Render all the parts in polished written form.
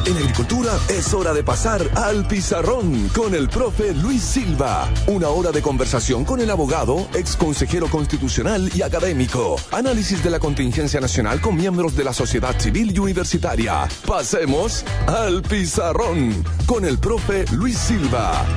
En agricultura es hora de pasar al pizarrón con el profe Luis Silva. Una hora de conversación con el abogado, ex consejero constitucional y académico. Análisis de la contingencia nacional con miembros de la sociedad civil y universitaria. Pasemos al pizarrón con el profe Luis Silva.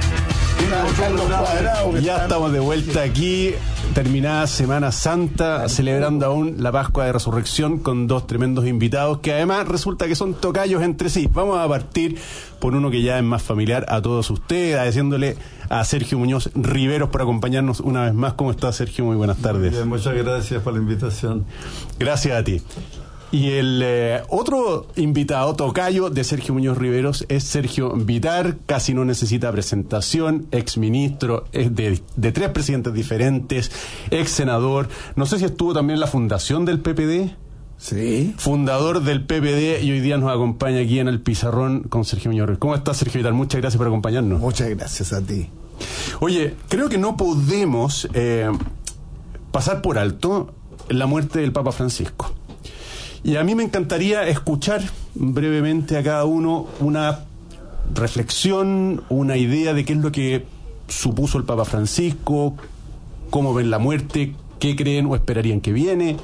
Ya estamos de vuelta aquí, terminada Semana Santa, celebrando aún la Pascua de Resurrección con dos tremendos invitados que además resulta que son tocayos entre sí. Vamos a partir por uno que ya es más familiar a todos ustedes, agradeciéndole a Sergio Muñoz Riveros por acompañarnos una vez más. ¿Cómo está, Sergio? Muy buenas tardes. Bien, muchas gracias por la invitación. Gracias a ti. Y el otro invitado, tocayo de Sergio Muñoz Riveros, es Sergio Vitar. Casi no necesita presentación, exministro de tres presidentes diferentes, ex senador. No sé si estuvo también en la fundación del PPD. Sí. Fundador del PPD, y hoy día nos acompaña aquí en el pizarrón con Sergio Muñoz Riveros. ¿Cómo estás, Sergio Vitar? Muchas gracias por acompañarnos. Muchas gracias a ti. Oye, creo que no podemos pasar por alto la muerte del Papa Francisco. Y a mí me encantaría escuchar brevemente a cada uno una reflexión, una idea de qué es lo que supuso el Papa Francisco, cómo ven la muerte, qué creen o esperarían que viene.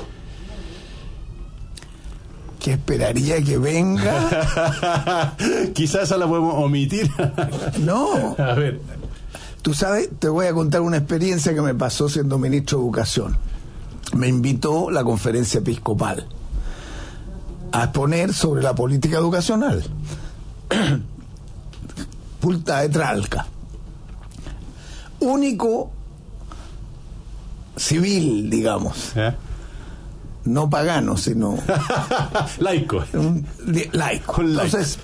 ¿Qué esperaría que venga? Quizás esa la podemos omitir. No. A ver. Tú sabes, te voy a contar una experiencia que me pasó siendo ministro de Educación. Me invitó la conferencia episcopal a exponer sobre la política educacional. Punta de Tralca. Único civil, digamos. No pagano, sino... laico. Laico. Entonces,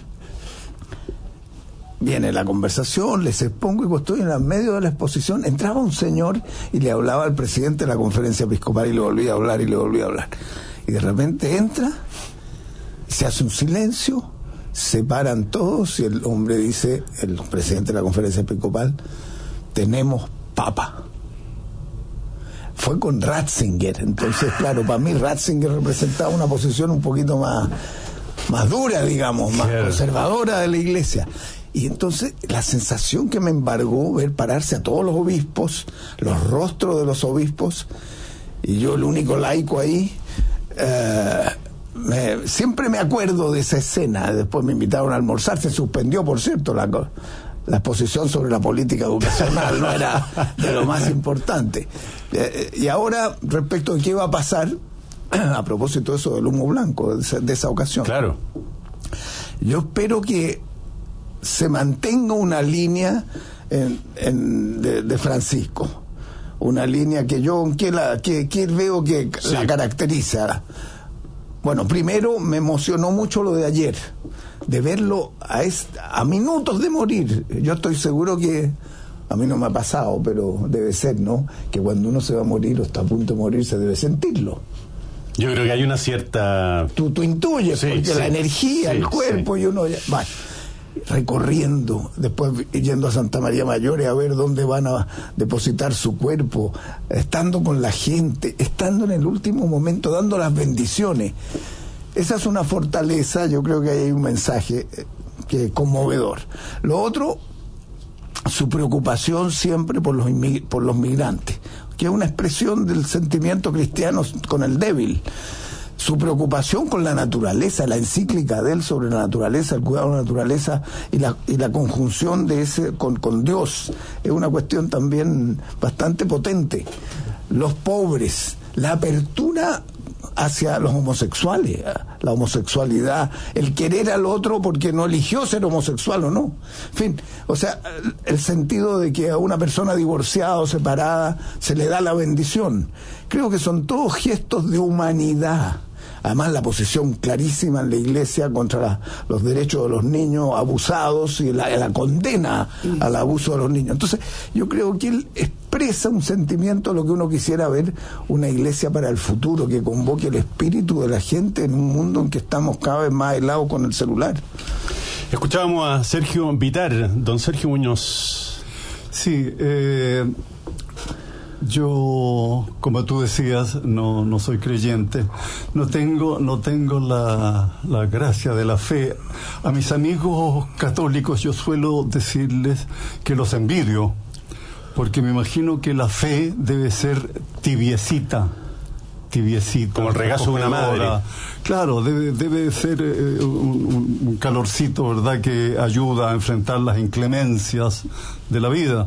viene la conversación, les expongo y estoy en el medio de la exposición. Entraba un señor y le hablaba al presidente de la conferencia episcopal y le volvía a hablar y le volvía a hablar. Y de repente entra... Se hace un silencio, se paran todos y el hombre dice, el presidente de la conferencia episcopal, tenemos papa. Fue con Ratzinger, entonces claro, para mí Ratzinger representaba una posición un poquito más dura, digamos, más conservadora de la iglesia. Y entonces la sensación que me embargó ver pararse a todos los obispos, los rostros de los obispos, y yo el único laico ahí, siempre me acuerdo de esa escena. Después me invitaron a almorzar, se suspendió, por cierto, la exposición sobre la política educacional, no era de lo más importante. Y ahora, respecto de qué va a pasar, a propósito de eso del humo blanco, de esa ocasión. Claro. Yo espero que se mantenga una línea de Francisco, una línea que yo que veo que sí, la caracteriza. Bueno, primero me emocionó mucho lo de ayer, de verlo a minutos de morir. Yo estoy seguro que, a mí no me ha pasado, pero debe ser, ¿no? Que cuando uno se va a morir o está a punto de morir, se debe sentirlo. Yo creo que hay una cierta... Tú intuyes, sí, porque la energía, el cuerpo, sí. Y uno... Va, recorriendo, después yendo a Santa María Mayor a ver dónde van a depositar su cuerpo, estando con la gente, estando en el último momento, dando las bendiciones. Esa es una fortaleza. Yo creo que hay un mensaje que es conmovedor. Lo otro, su preocupación siempre por los migrantes, que es una expresión del sentimiento cristiano con el débil. Su preocupación con la naturaleza, la encíclica de él sobre la naturaleza, el cuidado de la naturaleza y la conjunción de ese con Dios, es una cuestión también bastante potente. Los pobres, la apertura hacia los homosexuales, la homosexualidad, el querer al otro porque no eligió ser homosexual o no. En fin, o sea, el sentido de que a una persona divorciada o separada se le da la bendición. Creo que son todos gestos de humanidad. Además, la posición clarísima en la Iglesia contra los derechos de los niños abusados y la condena al abuso de los niños. Entonces, yo creo que él expresa un sentimiento de lo que uno quisiera ver, una Iglesia para el futuro, que convoque el espíritu de la gente en un mundo en que estamos cada vez más helados con el celular. Escuchábamos a Sergio Vitar, don Sergio Muñoz. Sí, Yo, como tú decías, no soy creyente, no tengo la gracia de la fe. A mis amigos católicos yo suelo decirles que los envidio, porque me imagino que la fe debe ser tibiecita, como el regazo de una madre. Claro, debe ser un calorcito, ¿verdad?, que ayuda a enfrentar las inclemencias de la vida.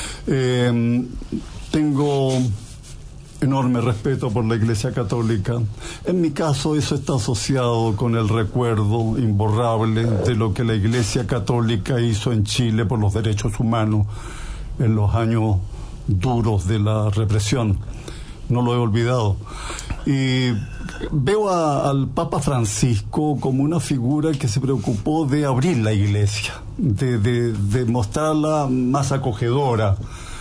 Tengo enorme respeto por la Iglesia Católica. En mi caso, eso está asociado con el recuerdo imborrable de lo que la Iglesia Católica hizo en Chile por los derechos humanos en los años duros de la represión. No lo he olvidado. Y veo al Papa Francisco como una figura que se preocupó de abrir la Iglesia, de mostrarla más acogedora.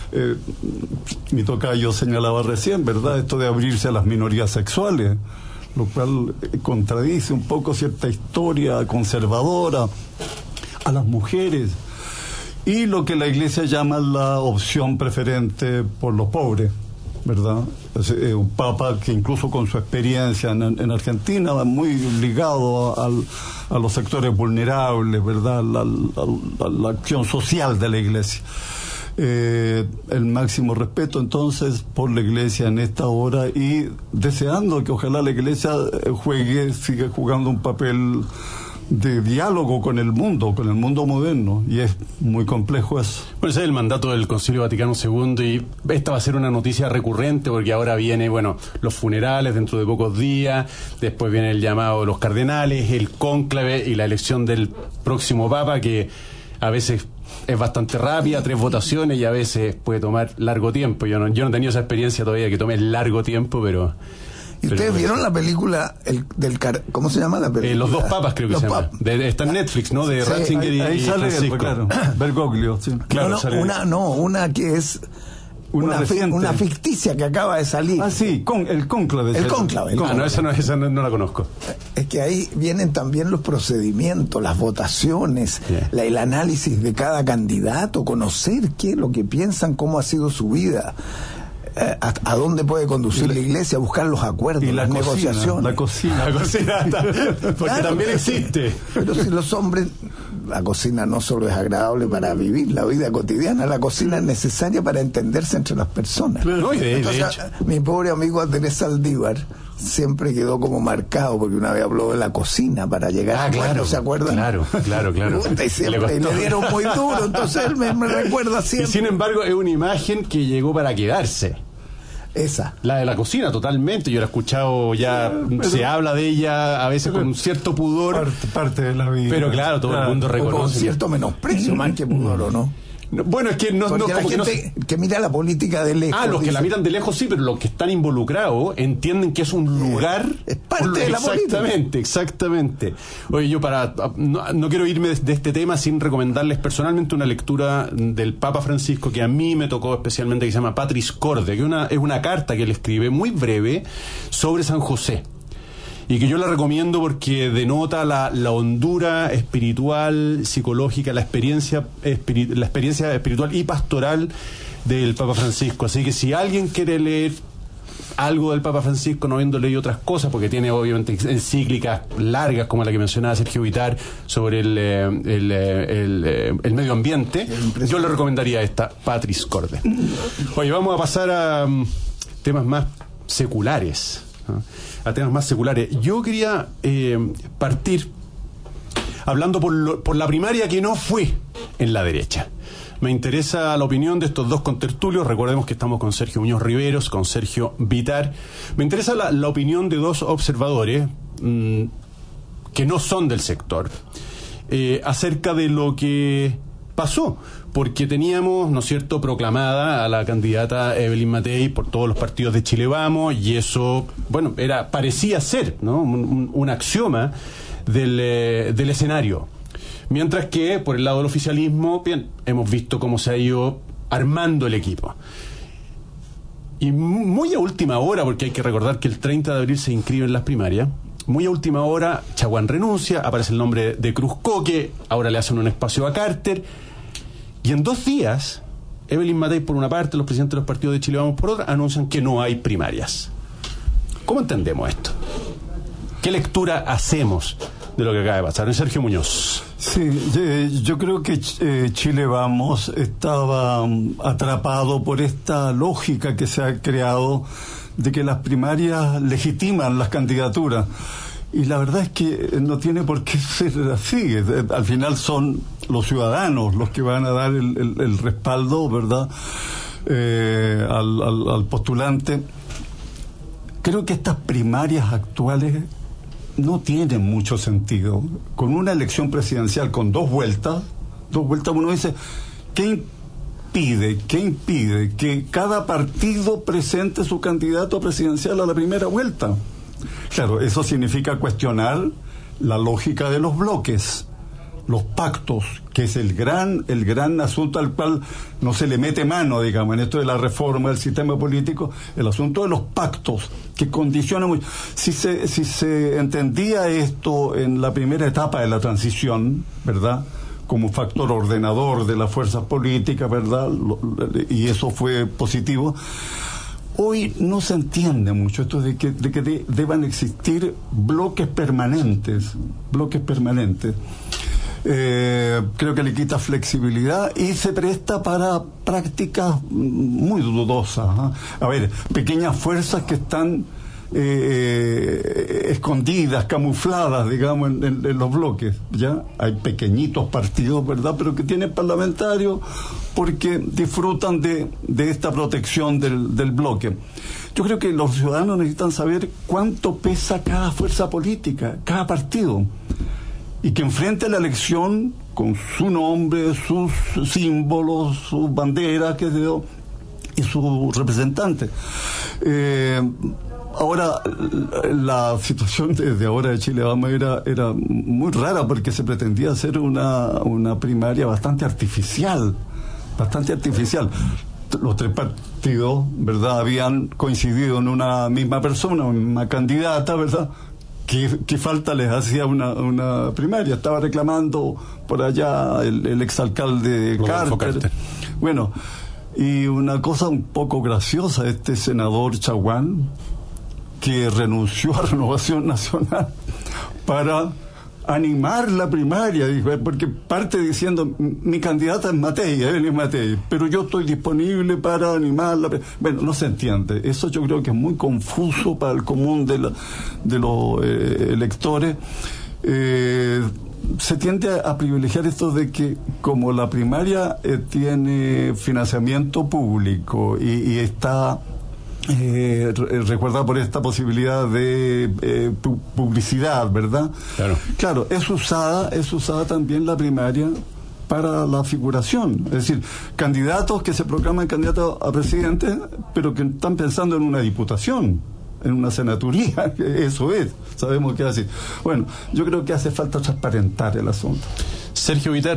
Mi tocayo señalaba recién, ¿verdad?, esto de abrirse a las minorías sexuales, lo cual contradice un poco cierta historia conservadora, a las mujeres, y lo que la Iglesia llama la opción preferente por los pobres, ¿verdad? Es un papa que incluso con su experiencia en Argentina va muy ligado a los sectores vulnerables, ¿verdad?, la acción social de la Iglesia. El máximo respeto entonces por la Iglesia en esta hora, y deseando que ojalá la Iglesia siga jugando un papel de diálogo con el mundo moderno, y es muy complejo eso. Bueno, ese es el mandato del Concilio Vaticano II, y esta va a ser una noticia recurrente porque ahora viene, los funerales dentro de pocos días, después viene el llamado de los cardenales, el cónclave y la elección del próximo Papa, que a veces es bastante rápida, 3 votaciones, y a veces puede tomar largo tiempo. Yo no he tenido esa experiencia todavía que tome largo tiempo, pero... ¿Y ustedes vieron la película cómo se llama la película? Los dos papas, creo que se llama. Está en Netflix, ¿no? De Ratzinger ahí y sale Francisco. Claro, Bergoglio, sí. Claro, una que es una ficticia que acaba de salir. Ah, sí, el cónclave. El cónclave. No, esa no la conozco. Es que ahí vienen también los procedimientos, las votaciones, el análisis de cada candidato, conocer qué es lo que piensan, cómo ha sido su vida, a dónde puede conducir la Iglesia, buscar los acuerdos, y las negociaciones. La cocina, porque claro, también existe. Pero si los hombres, la cocina no solo es agradable para vivir la vida cotidiana, la cocina es necesaria para entenderse entre las personas. No, de hecho. Mi pobre amigo Andrés Saldívar siempre quedó como marcado porque una vez habló de la cocina para llegar a claro, ¿se acuerdan? Claro. Y siempre le dieron muy duro, entonces él me recuerda siempre. Y sin embargo es una imagen que llegó para quedarse. Esa. La de la cocina, totalmente. Yo la he escuchado ya, se habla de ella a veces con un cierto pudor. Parte de la vida. Pero claro, todo el mundo reconoce. Con cierto menosprecio, más que pudor, ¿o no? Bueno, es que no porque la como gente que mira la política de lejos. los que la miran de lejos sí, pero los que están involucrados entienden que es un lugar. Es parte de la política. Exactamente. Oye, yo no quiero irme de este tema sin recomendarles personalmente una lectura del Papa Francisco que a mí me tocó especialmente, que se llama Patris Corde, que es una carta que él escribe muy breve sobre San José. Y que yo la recomiendo porque denota la hondura espiritual, psicológica, la experiencia espiritual y pastoral del Papa Francisco. Así que si alguien quiere leer algo del Papa Francisco, no habiendo leído otras cosas, porque tiene obviamente encíclicas largas como la que mencionaba Sergio Vitar sobre el medio ambiente, yo le recomendaría esta, Patris Corde. Oye, vamos a pasar a temas más seculares. A temas más seculares. Yo quería partir hablando por la primaria que no fue en la derecha. Me interesa la opinión de estos dos contertulios. Recordemos que estamos con Sergio Muñoz Riveros, con Sergio Vitar. Me interesa la opinión de dos observadores que no son del sector acerca de lo que pasó, porque teníamos, ¿no es cierto?, proclamada a la candidata Evelyn Matei por todos los partidos de Chile Vamos, y eso, parecía ser, ¿no?, un axioma del escenario. Mientras que, por el lado del oficialismo, bien, hemos visto cómo se ha ido armando el equipo. Y muy a última hora, porque hay que recordar que el 30 de abril se inscriben las primarias, muy a última hora, Chaguán renuncia, aparece el nombre de Cruz Coque, ahora le hacen un espacio a Carter, y en 2 días Evelyn Matei por una parte, los presidentes de los partidos de Chile Vamos por otra, anuncian que no hay primarias. ¿Cómo entendemos esto? ¿Qué lectura hacemos de lo que acaba de pasar? Sergio Muñoz. Sí, yo creo que Chile Vamos estaba atrapado por esta lógica que se ha creado de que las primarias legitiman las candidaturas. Y la verdad es que no tiene por qué ser así. Al final son los ciudadanos los que van a dar el respaldo, ¿verdad?, al postulante. Creo que estas primarias actuales no tienen mucho sentido. Con una elección presidencial con dos vueltas uno dice, ¿qué impide que cada partido presente su candidato presidencial a la primera vuelta? Claro, eso significa cuestionar la lógica de los bloques, los pactos, que es el gran asunto al cual no se le mete mano, digamos, en esto de la reforma del sistema político, el asunto de los pactos, que condiciona mucho. Si se entendía esto en la primera etapa de la transición, ¿verdad?, como factor ordenador de las fuerzas políticas, ¿verdad?, y eso fue positivo. Hoy no se entiende mucho esto de que deban existir bloques permanentes. Creo que le quita flexibilidad y se presta para prácticas muy dudosas, ¿eh? A ver, pequeñas fuerzas que están escondidas, camufladas, digamos, en los bloques. Ya hay pequeñitos partidos, ¿verdad?, pero que tienen parlamentarios porque disfrutan de esta protección del bloque. Yo creo que los ciudadanos necesitan saber cuánto pesa cada fuerza política, cada partido, y que enfrente la elección con su nombre, sus símbolos, sus banderas, qué sé yo, y sus representantes. Ahora, la situación desde ahora de Chile Vamos era muy rara, porque se pretendía hacer una primaria bastante artificial. Los tres partidos, ¿verdad?, habían coincidido en una misma persona, una candidata, ¿verdad? ¿Qué falta les hacía una primaria? Estaba reclamando por allá el exalcalde Carter. Bueno, y una cosa un poco graciosa, este senador Chaguán, que renunció a Renovación Nacional para animar la primaria, dijo, porque parte diciendo, mi candidata es Matei, Evelyn Matei, pero yo estoy disponible para animar la primaria. Bueno, no se entiende. Eso yo creo que es muy confuso para el común de los electores. Se tiende a privilegiar esto de que, como la primaria tiene financiamiento público y está recuerda por esta posibilidad de publicidad, ¿verdad? Claro, es usada también la primaria para la figuración, es decir, candidatos que se proclaman candidatos a presidente, pero que están pensando en una diputación, en una senaturía. Eso es, sabemos que es así. Bueno, yo creo que hace falta transparentar el asunto. Sergio Vitar.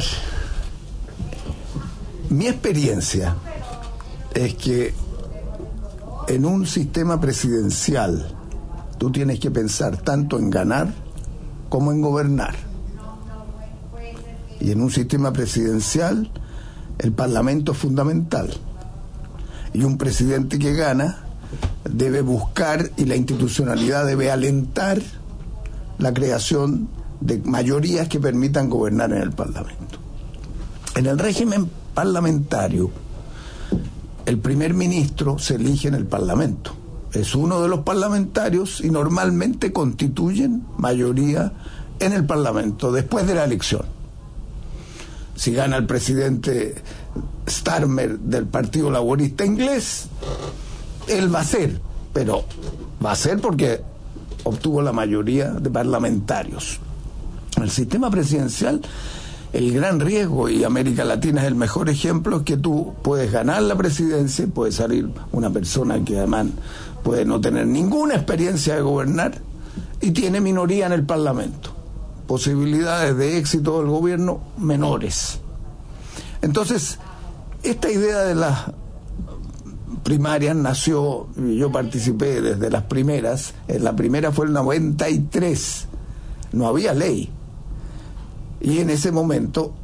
Mi experiencia es que en un sistema presidencial tú tienes que pensar tanto en ganar como en gobernar. Y en un sistema presidencial el Parlamento es fundamental. Y un presidente que gana debe buscar, y la institucionalidad debe alentar, la creación de mayorías que permitan gobernar en el Parlamento. En el régimen parlamentario, el primer ministro se elige en el Parlamento. Es uno de los parlamentarios y normalmente constituyen mayoría en el Parlamento después de la elección. Si gana el presidente Starmer del Partido Laborista Inglés, él va a ser, pero va a ser porque obtuvo la mayoría de parlamentarios. En el sistema presidencial, el gran riesgo, y América Latina es el mejor ejemplo, es que tú puedes ganar la presidencia, puede salir una persona que además puede no tener ninguna experiencia de gobernar y tiene minoría en el Parlamento. Posibilidades de éxito del gobierno menores. Entonces, esta idea de las primarias nació, y yo participé desde las primeras. La primera fue el 93, no había ley. Y en ese momento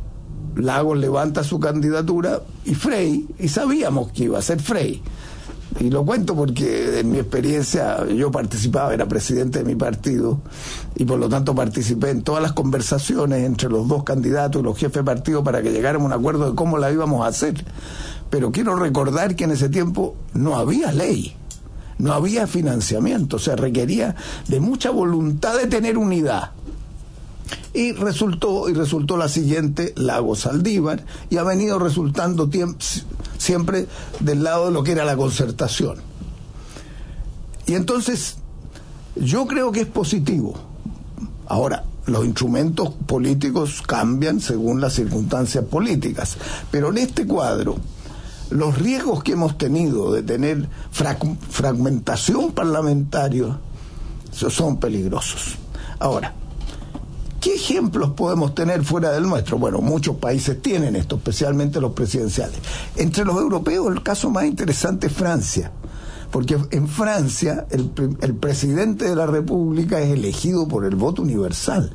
Lagos levanta su candidatura y Frey, y sabíamos que iba a ser Frey. Y lo cuento porque en mi experiencia yo participaba, era presidente de mi partido y por lo tanto participé en todas las conversaciones entre los dos candidatos y los jefes de partido para que llegáramos a un acuerdo de cómo la íbamos a hacer. Pero quiero recordar que en ese tiempo no había ley, no había financiamiento, o sea, requería de mucha voluntad de tener unidad. Y resultó la siguiente, Lagos-Saldívar, y ha venido resultando siempre del lado de lo que era la concertación. Y entonces, yo creo que es positivo. Ahora, los instrumentos políticos cambian según las circunstancias políticas, pero en este cuadro, los riesgos que hemos tenido de tener fragmentación parlamentaria son peligrosos. Ahora, ¿qué ejemplos podemos tener fuera del nuestro? Bueno, muchos países tienen esto, especialmente los presidenciales. Entre los europeos, el caso más interesante es Francia, porque en Francia el presidente de la República es elegido por el voto universal.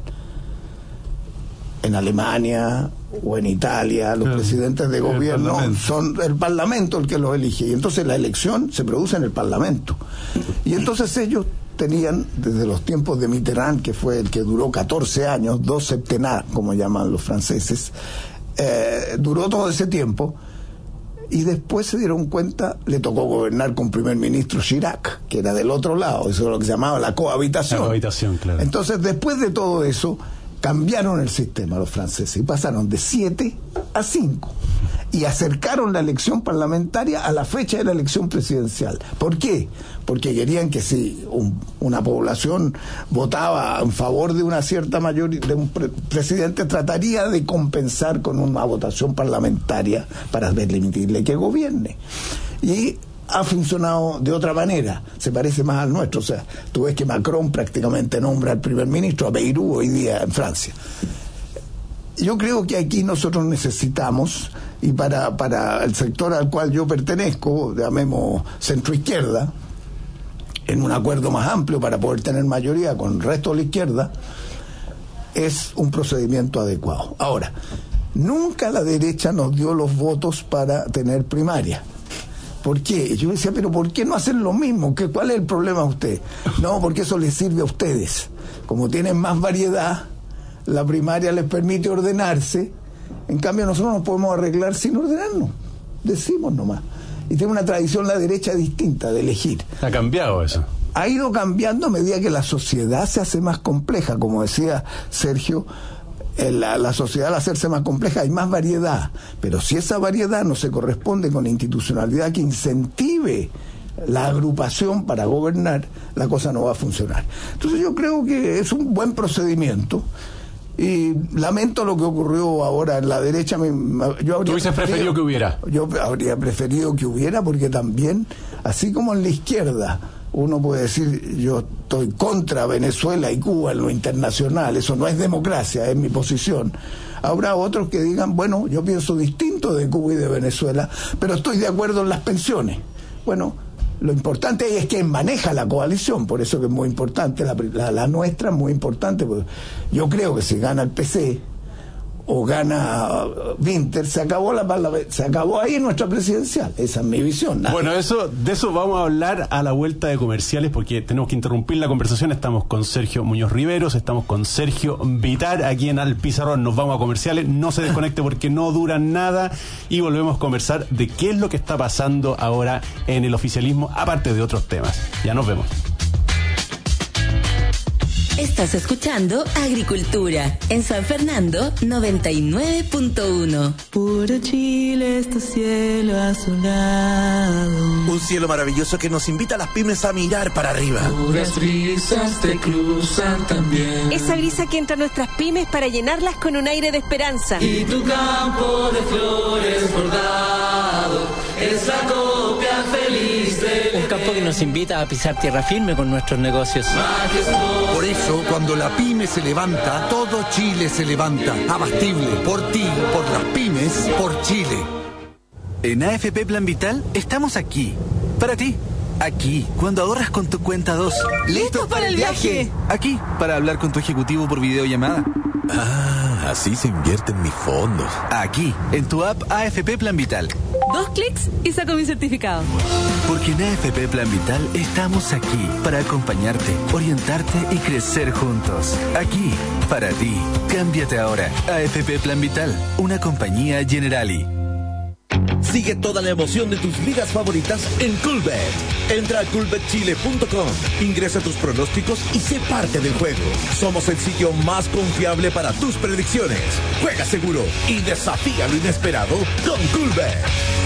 En Alemania o en Italia, los presidentes de gobierno son el Parlamento el que los elige, y entonces la elección se produce en el Parlamento. Y entonces ellos tenían, desde los tiempos de Mitterrand, que fue el que duró 14 años, 2 septennats, como llaman los franceses, duró todo ese tiempo, y después se dieron cuenta, le tocó gobernar con primer ministro Chirac, que era del otro lado, eso es lo que se llamaba la cohabitación. La cohabitación, claro. Entonces, después de todo eso, cambiaron el sistema los franceses y pasaron de 7 a 5 y acercaron la elección parlamentaria a la fecha de la elección presidencial. ¿Por qué? Porque querían que si una población votaba en favor de una cierta mayoría de un presidente, trataría de compensar con una votación parlamentaria para permitirle que gobierne. Y ha funcionado de otra manera, se parece más al nuestro. O sea, tú ves que Macron prácticamente nombra al primer ministro, a Bayrou hoy día en Francia. Yo creo que aquí nosotros necesitamos, y para el sector al cual yo pertenezco, llamemos centro-izquierda, en un acuerdo más amplio para poder tener mayoría con el resto de la izquierda, es un procedimiento adecuado. Ahora, nunca la derecha nos dio los votos para tener primaria. ¿Por qué? Yo decía, pero ¿por qué no hacen lo mismo? ¿Cuál es el problema a usted? No, porque eso les sirve a ustedes. Como tienen más variedad, la primaria les permite ordenarse. En cambio, nosotros nos podemos arreglar sin ordenarnos. Decimos nomás. Y tiene una tradición la derecha distinta de elegir. ¿Ha cambiado eso? Ha ido cambiando a medida que la sociedad se hace más compleja. Como decía Sergio, la sociedad al hacerse más compleja hay más variedad, pero si esa variedad no se corresponde con institucionalidad que incentive la agrupación para gobernar, la cosa no va a funcionar. Entonces yo creo que es un buen procedimiento y lamento lo que ocurrió ahora en la derecha. Yo habría preferido que hubiera. Yo habría preferido que hubiera, porque también, así como en la izquierda uno puede decir, yo estoy contra Venezuela y Cuba en lo internacional, eso no es democracia, es mi posición. Habrá otros que digan, bueno, yo pienso distinto de Cuba y de Venezuela, pero estoy de acuerdo en las pensiones. Bueno, lo importante ahí es quién maneja la coalición, por eso que es muy importante, la nuestra es muy importante, porque yo creo que si gana el PC o gana Winter, se acabó ahí nuestra presidencial. Esa es mi visión. Bueno, de eso vamos a hablar a la vuelta de comerciales, porque tenemos que interrumpir la conversación. Estamos con Sergio Muñoz Riveros, estamos con Sergio Vitar aquí en Al Pizarrón. Nos vamos a comerciales, no se desconecte porque no duran nada, y volvemos a conversar de qué es lo que está pasando ahora en el oficialismo, aparte de otros temas. Ya nos vemos. Estás escuchando Agricultura en San Fernando 99.1. Puro Chile, este cielo azulado. Un cielo maravilloso que nos invita a las pymes a mirar para arriba. Puras brisas te cruzan también. Esa brisa que entra a nuestras pymes para llenarlas con un aire de esperanza. Y tu campo de flores bordado es la copia feliz de... Un campo que nos invita a pisar tierra firme con nuestros negocios. Por eso, cuando la pyme se levanta, todo Chile se levanta. Abastible, por ti, por las pymes, por Chile. En AFP Plan Vital estamos aquí, para ti. Aquí, cuando ahorras con tu cuenta 2. ¡Listos para el viaje! Aquí, para hablar con tu ejecutivo por videollamada. Ah, así se invierten mis fondos. Aquí, en tu app AFP Plan Vital. 2 clics y saco mi certificado. Porque en AFP Plan Vital estamos aquí para acompañarte, orientarte y crecer juntos. Aquí, para ti. Cámbiate ahora. AFP Plan Vital, una compañía Generali. Sigue toda la emoción de tus ligas favoritas en Coolbet. Entra a coolbetchile.com, ingresa tus pronósticos y sé parte del juego. Somos el sitio más confiable para tus predicciones. Juega seguro y desafía lo inesperado con Coolbet.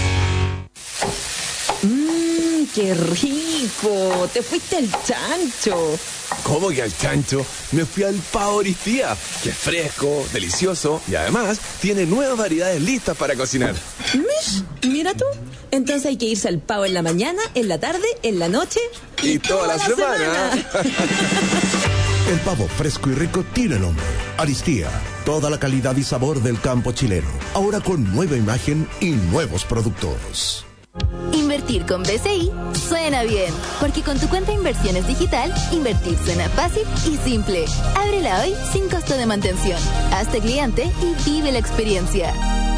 ¡Qué rico! ¡Te fuiste al chancho! ¿Cómo que al chancho? Me fui al Pavo Aristía, que es fresco, delicioso y además tiene nuevas variedades listas para cocinar. Mira tú. Entonces hay que irse al Pavo en la mañana, en la tarde, en la noche y toda la semana. El pavo fresco y rico tiene nombre. Aristía. Toda la calidad y sabor del campo chileno. Ahora con nueva imagen y nuevos productos. Invertir con BCI suena bien, porque con tu cuenta de inversiones digital, invertir suena fácil y simple. Ábrela hoy sin costo de mantención. Hazte cliente y vive la experiencia.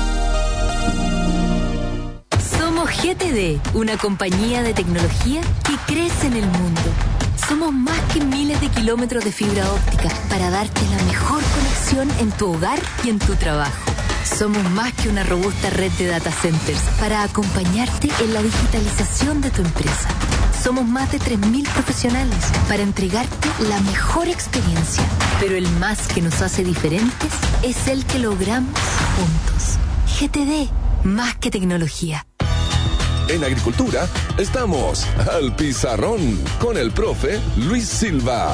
Somos GTD, una compañía de tecnología que crece en el mundo. Somos más que miles de kilómetros de fibra óptica para darte la mejor conexión en tu hogar y en tu trabajo. Somos más que una robusta red de data centers para acompañarte en la digitalización de tu empresa. Somos más de 3.000 profesionales para entregarte la mejor experiencia. Pero el más que nos hace diferentes es el que logramos juntos. GTD, más que tecnología. En Agricultura estamos al pizarrón con el profe Luis Silva.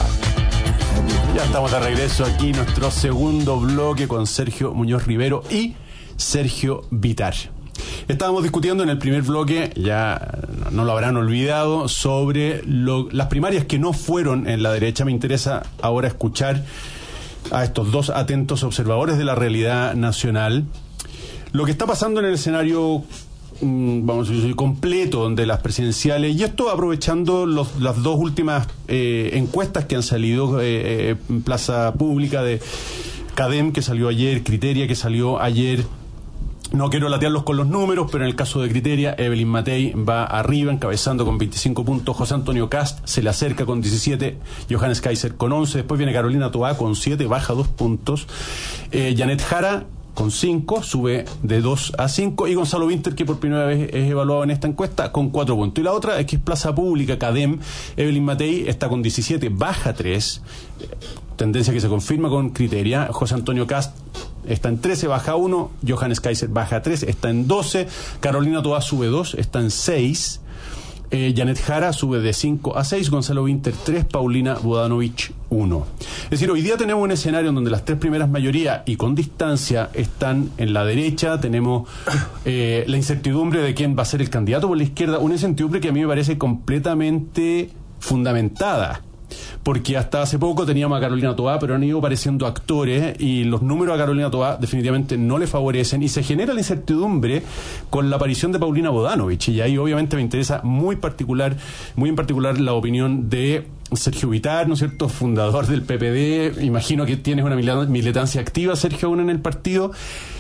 Ya estamos de regreso aquí, nuestro segundo bloque con Sergio Muñoz Rivero y Sergio Vitar. Estábamos discutiendo en el primer bloque, ya no lo habrán olvidado, sobre las primarias que no fueron en la derecha. Me interesa ahora escuchar a estos dos atentos observadores de la realidad nacional. Lo que está pasando en el escenario, vamos a decir, completo de las presidenciales, y esto aprovechando las dos últimas encuestas que han salido en plaza pública de CADEM, que salió ayer, Criteria, que salió ayer. No quiero latearlos con los números, pero en el caso de Criteria, Evelyn Matei va arriba, encabezando con 25 puntos. José Antonio Cast se le acerca con 17. Johannes Kaiser con 11. Después viene Carolina Toá con 7, baja 2 puntos. Janet Jara con 5, sube de 2 a 5. Y Gonzalo Winter, que por primera vez es evaluado en esta encuesta, con 4 puntos. Y la otra es que es plaza pública, CADEM. Evelyn Matei está con 17, baja 3. Tendencia que se confirma con Criteria. José Antonio Cast está en 13, baja 1. Johannes Kaiser baja 3, está en 12. Carolina Toá sube 2, está en 6. Janet Jara sube de 5 a 6. Gonzalo Winter 3. Paulina Bodanovich 1. Es decir, hoy día tenemos un escenario en donde las tres primeras mayorías y con distancia están en la derecha. Tenemos la incertidumbre de quién va a ser el candidato por la izquierda. Una incertidumbre que a mí me parece completamente fundamentada, porque hasta hace poco teníamos a Carolina Toá, pero han ido apareciendo actores y los números a Carolina Toá definitivamente no le favorecen, y se genera la incertidumbre con la aparición de Paulina Bodanovich. Y ahí obviamente me interesa muy en particular la opinión de Sergio Vitar, ¿no es cierto?, fundador del PPD. Imagino que tienes una militancia activa, Sergio, aún en el partido.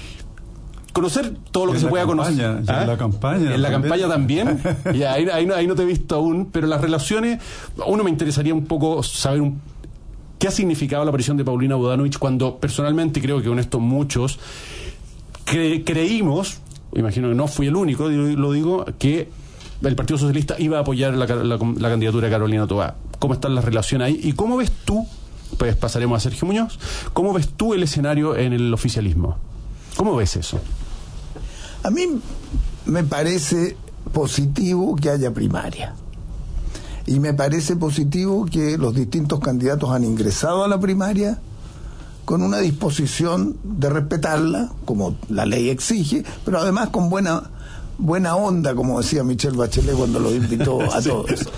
Conocer todo lo que se pueda conocer. En la campaña. En la campaña también. Y ahí no te he visto aún, pero las relaciones, uno me interesaría un poco saber qué ha significado la aparición de Paulina Bodanovich, cuando personalmente, creo que con esto muchos creímos, imagino que no fui el único, lo digo, que el Partido Socialista iba a apoyar la candidatura de Carolina Toá. ¿Cómo están las relaciones ahí? ¿Y cómo ves tú, pues pasaremos a Sergio Muñoz, cómo ves tú el escenario en el oficialismo? ¿Cómo ves eso? A mí me parece positivo que haya primaria. Y me parece positivo que los distintos candidatos han ingresado a la primaria con una disposición de respetarla, como la ley exige, pero además con buena onda, como decía Michelle Bachelet cuando los invitó a todos.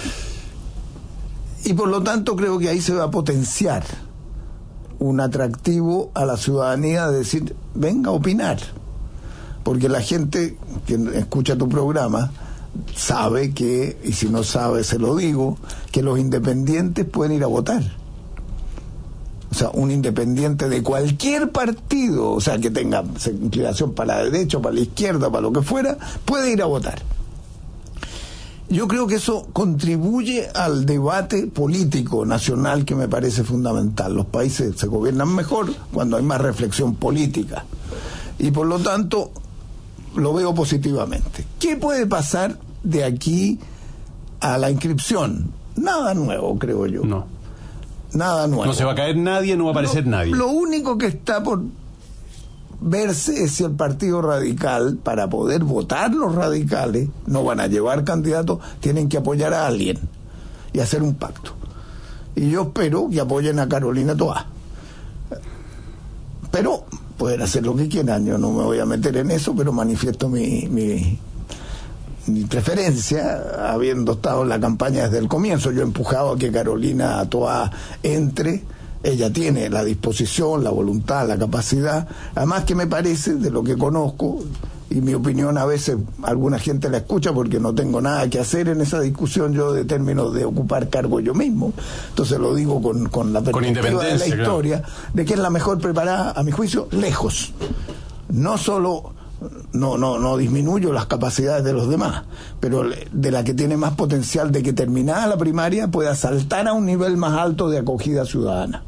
Y por lo tanto creo que ahí se va a potenciar un atractivo a la ciudadanía de decir, venga a opinar. Porque la gente que escucha tu programa sabe que, y si no sabe se lo digo, que los independientes pueden ir a votar. O sea, un independiente de cualquier partido, o sea, que tenga inclinación para la derecha, para la izquierda, para lo que fuera, puede ir a votar. Yo creo que eso contribuye al debate político nacional que me parece fundamental. Los países se gobiernan mejor cuando hay más reflexión política. Y por lo tanto, lo veo positivamente. ¿Qué puede pasar de aquí a la inscripción? Nada nuevo, creo yo. No. Nada nuevo. No se va a caer nadie, no va a aparecer nadie. Lo único que está por verse es si el Partido Radical, para poder votar los radicales, no van a llevar candidatos, tienen que apoyar a alguien y hacer un pacto. Y yo espero que apoyen a Carolina Toá. Pero pueden hacer lo que quieran, yo no me voy a meter en eso, pero manifiesto mi preferencia, habiendo estado en la campaña desde el comienzo. Yo he empujado a que Carolina Toá entre. Ella tiene la disposición, la voluntad, la capacidad. Además que me parece, de lo que conozco, y mi opinión a veces alguna gente la escucha porque no tengo nada que hacer en esa discusión yo de términos de ocupar cargo yo mismo. Entonces lo digo con la perspectiva de la historia, claro, de que es la mejor preparada, a mi juicio, lejos. No solo... No disminuyo las capacidades de los demás, pero de la que tiene más potencial de que terminada la primaria pueda saltar a un nivel más alto de acogida ciudadana.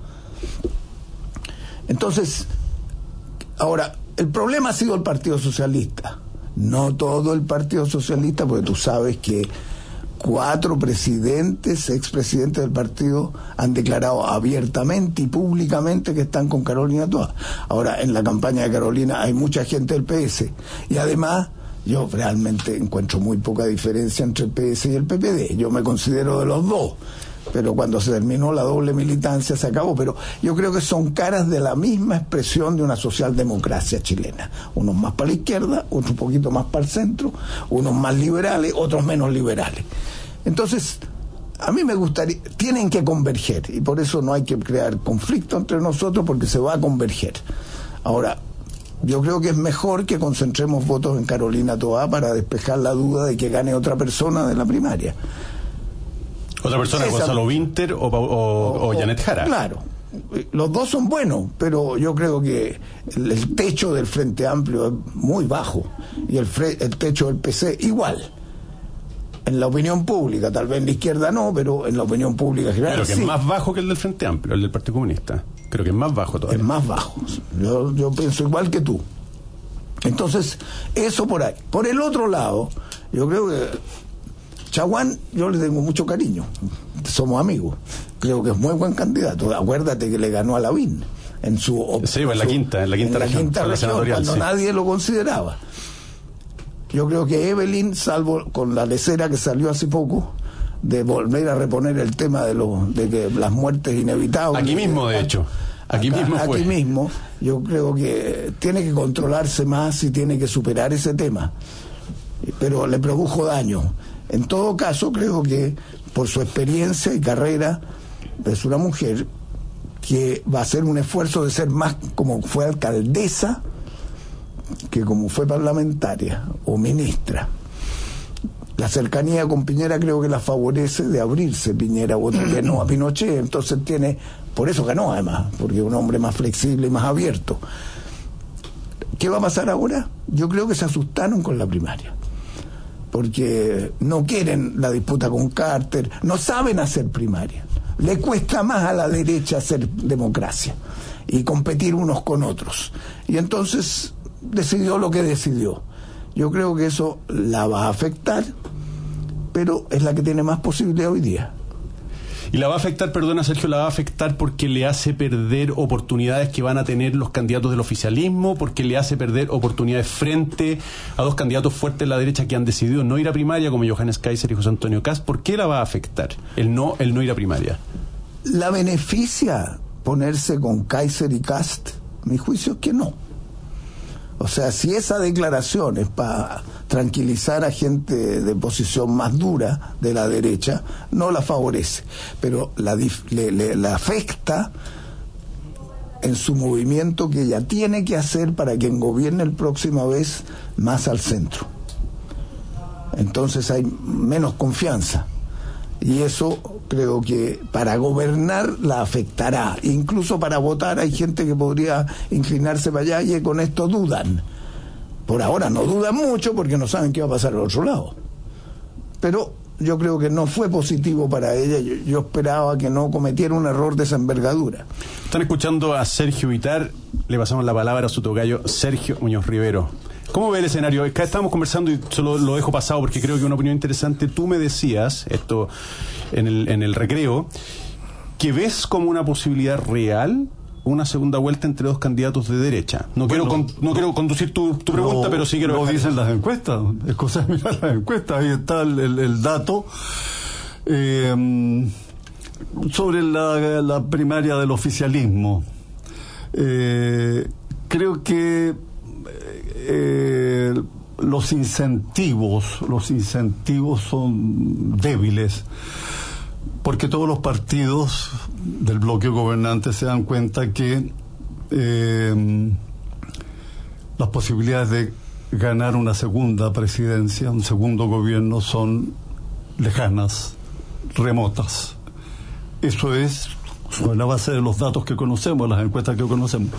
Entonces, ahora, el problema ha sido el Partido Socialista. No todo el Partido Socialista, porque tú sabes que 4 presidentes, expresidentes del partido, han declarado abiertamente y públicamente que están con Carolina Toá. Ahora, en la campaña de Carolina hay mucha gente del PS. Y además, yo realmente encuentro muy poca diferencia entre el PS y el PPD. Yo me considero de los dos. Pero cuando se terminó la doble militancia se acabó. Pero yo creo que son caras de la misma expresión de una socialdemocracia chilena. Unos más para la izquierda, otros un poquito más para el centro, unos más liberales, otros menos liberales. Entonces, a mí me gustaría, tienen que converger, y por eso no hay que crear conflicto entre nosotros, porque se va a converger. Ahora, yo creo que es mejor que concentremos votos en Carolina Toá para despejar la duda de que gane otra persona de la primaria. ¿Otra persona, Gonzalo Winter o Janet Jara? Claro, los dos son buenos, pero yo creo que el techo del Frente Amplio es muy bajo y el techo del PC igual. En la opinión pública, tal vez en la izquierda no, pero en la opinión pública general pero que sí. Es más bajo que el del Frente Amplio, el del Partido Comunista. Creo que es más bajo todavía. Es más bajo. Yo pienso igual que tú. Entonces, eso por ahí. Por el otro lado, yo creo que Chaguán, yo le tengo mucho cariño, somos amigos, creo que es muy buen candidato. Acuérdate que le ganó a Lavín en la quinta región, cuando nadie lo consideraba. Yo creo que Evelyn, salvo con la lecera que salió hace poco de volver a reponer el tema de que las muertes inevitables, aquí mismo de hecho aquí mismo, yo creo que tiene que controlarse más y tiene que superar ese tema, pero le produjo daño. En todo caso, creo que por su experiencia y carrera es una mujer que va a hacer un esfuerzo de ser más como fue alcaldesa que como fue parlamentaria o ministra. La cercanía con Piñera creo que la favorece de abrirse. Piñera votó que no a Pinochet, entonces por eso ganó además, porque es un hombre más flexible y más abierto. ¿Qué va a pasar ahora? Yo creo que se asustaron con la primaria, porque no quieren la disputa con Carter, no saben hacer primaria, le cuesta más a la derecha hacer democracia y competir unos con otros, y entonces decidió lo que decidió. Yo creo que eso la va a afectar, pero es la que tiene más posibilidad hoy día. Y la va a afectar, perdona Sergio, la va a afectar porque le hace perder oportunidades que van a tener los candidatos del oficialismo, porque le hace perder oportunidades frente a dos candidatos fuertes de la derecha que han decidido no ir a primaria, como Johannes Kaiser y José Antonio Kast. ¿Por qué la va a afectar el no ir a primaria? ¿La beneficia ponerse con Kaiser y Kast? Mi juicio es que no. O sea, si esa declaración es para tranquilizar a gente de posición más dura de la derecha, no la favorece, pero la afecta en su movimiento que ella tiene que hacer para quien gobierne la próxima vez más al centro. Entonces hay menos confianza y eso creo que para gobernar la afectará. Incluso para votar hay gente que podría inclinarse para allá y con esto dudan. Por ahora no dudan mucho porque no saben qué va a pasar al otro lado. Pero yo creo que no fue positivo para ella. Yo esperaba que no cometiera un error de esa envergadura. Están escuchando a Sergio Vitar. Le pasamos la palabra a su tocayo Sergio Muñoz Rivero. ¿Cómo ve el escenario? Acá estamos conversando y solo lo dejo pasado porque creo que es una opinión interesante. Tú me decías, esto en el recreo, que ves como una posibilidad real una segunda vuelta entre dos candidatos de derecha. No quiero conducir tu pregunta, pero sí quiero... Lo dicen las encuestas. Es cosa de mirar las encuestas. Ahí está el dato. Sobre la primaria del oficialismo. Creo que los incentivos son débiles, porque todos los partidos del bloque gobernante se dan cuenta que las posibilidades de ganar una segunda presidencia, un segundo gobierno, son lejanas, remotas. Eso es sobre la base de los datos que conocemos, las encuestas que conocemos.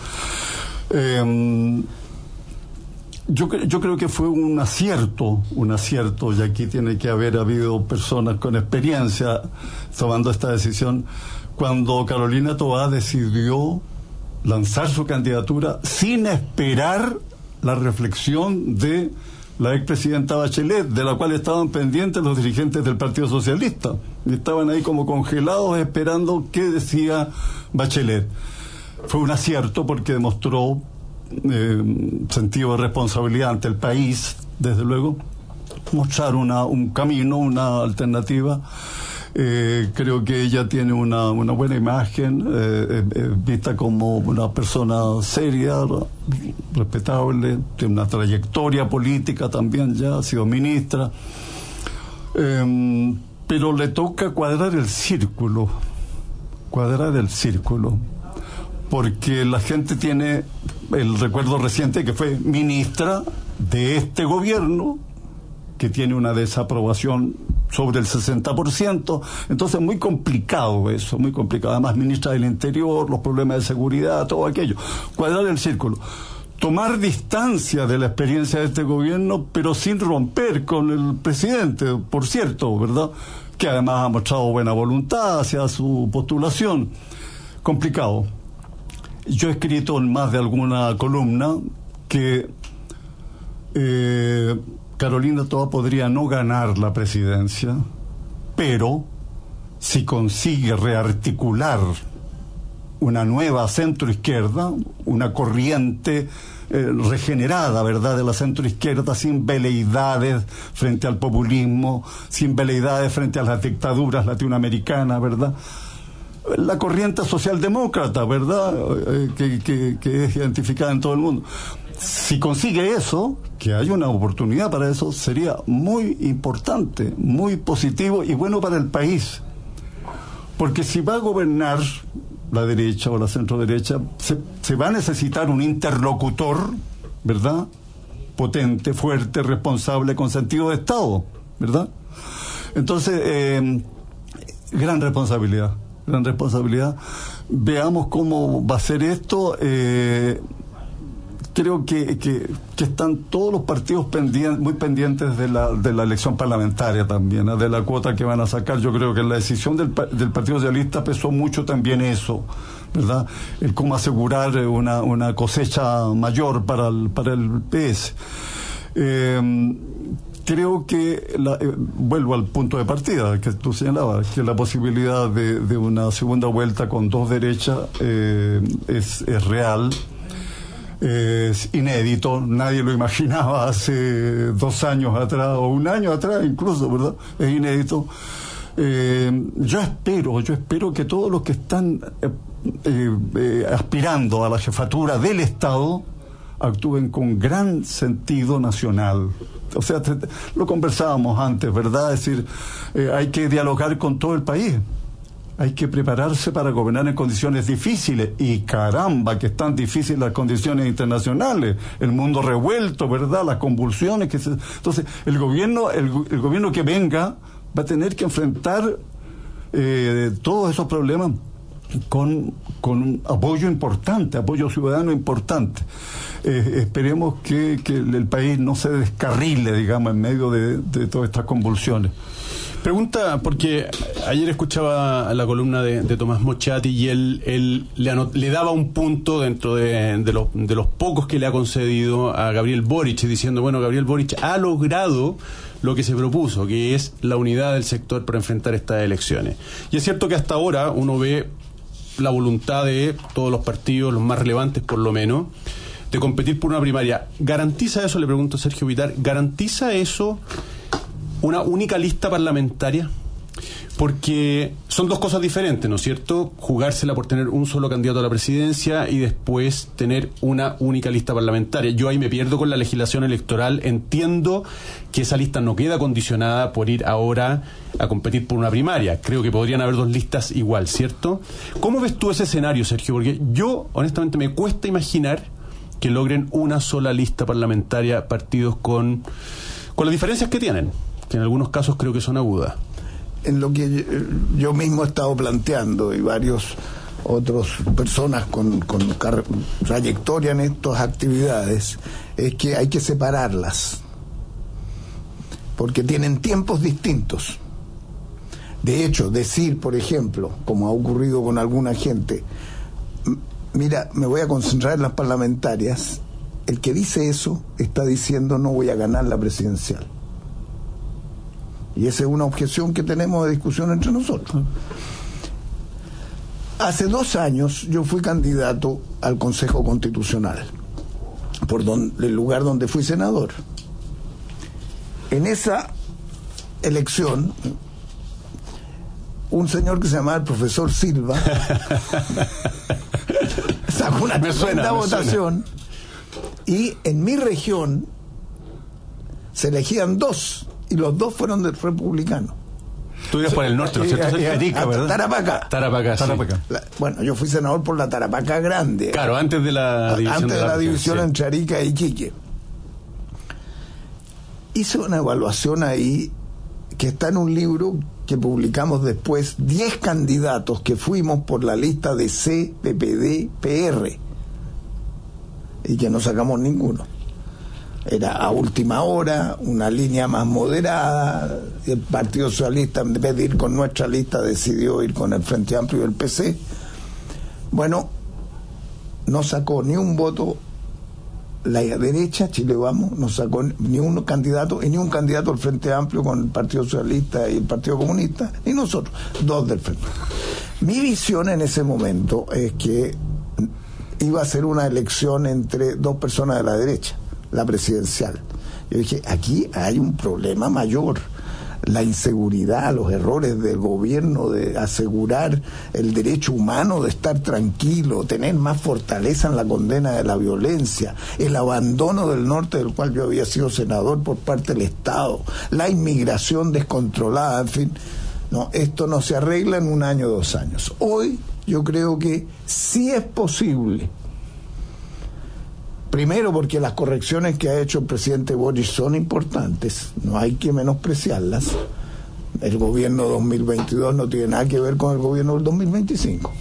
Yo creo que fue un acierto, y aquí tiene que haber habido personas con experiencia tomando esta decisión, cuando Carolina Toá decidió lanzar su candidatura sin esperar la reflexión de la expresidenta Bachelet, de la cual estaban pendientes los dirigentes del Partido Socialista, y estaban ahí como congelados esperando qué decía Bachelet. Fue un acierto porque demostró sentido de responsabilidad ante el país, desde luego, mostrar un camino, una alternativa. Creo que ella tiene una buena imagen, vista como una persona seria, respetable, tiene una trayectoria política también, ya ha sido ministra, pero le toca cuadrar el círculo, porque la gente tiene el recuerdo reciente que fue ministra de este gobierno, que tiene una desaprobación sobre el 60%, entonces muy complicado eso, muy complicado. Además, ministra del Interior, los problemas de seguridad, todo aquello. Cuadrar el círculo. Tomar distancia de la experiencia de este gobierno, pero sin romper con el presidente, por cierto, ¿verdad? Que además ha mostrado buena voluntad hacia su postulación. Complicado. Yo he escrito en más de alguna columna que Carolina Toá podría no ganar la presidencia, pero si consigue rearticular una nueva centroizquierda, una corriente regenerada, ¿verdad?, de la centroizquierda, sin veleidades frente al populismo, sin veleidades frente a las dictaduras latinoamericanas, ¿verdad?, la corriente socialdemócrata, ¿verdad?, que es identificada en todo el mundo. Si consigue eso, que hay una oportunidad para eso, sería muy importante, muy positivo y bueno para el país. Porque si va a gobernar la derecha o la centroderecha, se va a necesitar un interlocutor, ¿verdad?, potente, fuerte, responsable, con sentido de Estado, ¿verdad? Entonces, gran responsabilidad. Veamos cómo va a ser esto. Creo que están todos los partidos muy pendientes de la elección parlamentaria también, ¿eh?, de la cuota que van a sacar. Yo creo que en la decisión del Partido Socialista pesó mucho también eso, ¿verdad? El cómo asegurar una cosecha mayor para el PS. Creo que, vuelvo al punto de partida que tú señalabas, que la posibilidad de una segunda vuelta con dos derechas es real, es inédito, nadie lo imaginaba hace 2 años atrás, o 1 año atrás incluso, ¿verdad? Es inédito. Yo espero que todos los que están aspirando a la jefatura del Estado actúen con gran sentido nacional. O sea, lo conversábamos antes, ¿verdad? Es decir, hay que dialogar con todo el país. Hay que prepararse para gobernar en condiciones difíciles. Y caramba, que están difíciles las condiciones internacionales. El mundo revuelto, ¿verdad? Las convulsiones. Entonces, el gobierno que venga va a tener que enfrentar todos esos problemas con un apoyo ciudadano importante. Esperemos que el país no se descarrile, digamos, en medio de todas estas convulsiones. Pregunta, porque ayer escuchaba la columna de Tomás Mochati y él le daba un punto dentro de los pocos que le ha concedido a Gabriel Boric, diciendo, bueno, Gabriel Boric ha logrado lo que se propuso, que es la unidad del sector para enfrentar estas elecciones. Y es cierto que hasta ahora uno ve la voluntad de todos los partidos, los más relevantes por lo menos, de competir por una primaria. ¿Garantiza eso, le pregunto a Sergio Bitar, garantiza eso una única lista parlamentaria? Porque son dos cosas diferentes, ¿no es cierto? Jugársela por tener un solo candidato a la presidencia y después tener una única lista parlamentaria. Yo ahí me pierdo con la legislación electoral. Entiendo que esa lista no queda condicionada por ir ahora a competir por una primaria. Creo que podrían haber dos listas igual, ¿cierto? ¿Cómo ves tú ese escenario, Sergio? Porque yo, honestamente, me cuesta imaginar que logren una sola lista parlamentaria partidos con las diferencias que tienen, que en algunos casos creo que son agudas. En lo que yo mismo he estado planteando y varios otros personas con trayectoria en estas actividades, es que hay que separarlas porque tienen tiempos distintos. De hecho, decir, por ejemplo, como ha ocurrido con alguna gente, mira, me voy a concentrar en las parlamentarias, el que dice eso está diciendo no voy a ganar la presidencial. Y esa es una objeción que tenemos de discusión entre nosotros. Hace 2 años yo fui candidato al Consejo Constitucional, el lugar donde fui senador. En esa elección, un señor que se llamaba el profesor Silva sacó una tremenda votación y en mi región se elegían 2 y los 2 fueron del republicano. Tú ibas por el norte, ¿no es cierto? Arica, ¿verdad? Tarapacá. Sí. Bueno, yo fui senador por la Tarapacá Grande. Claro, antes de la división, sí, entre Arica y Iquique. Hice una evaluación ahí que está en un libro que publicamos después, 10 candidatos que fuimos por la lista de C, PPD, PR y que no sacamos ninguno. Era a última hora, una línea más moderada. El Partido Socialista, en vez de ir con nuestra lista, decidió ir con el Frente Amplio y el PC. Bueno, no sacó ni un voto la derecha, Chile Vamos, no sacó ni un candidato, y ni un candidato al Frente Amplio con el Partido Socialista y el Partido Comunista, ni nosotros, 2 del Frente. Mi visión en ese momento es que iba a ser una elección entre 2 personas de la derecha, la presidencial. Yo dije, aquí hay un problema mayor, la inseguridad, los errores del gobierno de asegurar el derecho humano de estar tranquilo, tener más fortaleza en la condena de la violencia, el abandono del norte, del cual yo había sido senador, por parte del Estado, la inmigración descontrolada, en fin. No, esto no se arregla en 1 año, 2 años. Hoy yo creo que sí es posible. Primero porque las correcciones que ha hecho el presidente Boric son importantes, no hay que menospreciarlas. El gobierno 2022 no tiene nada que ver con el gobierno del 2025.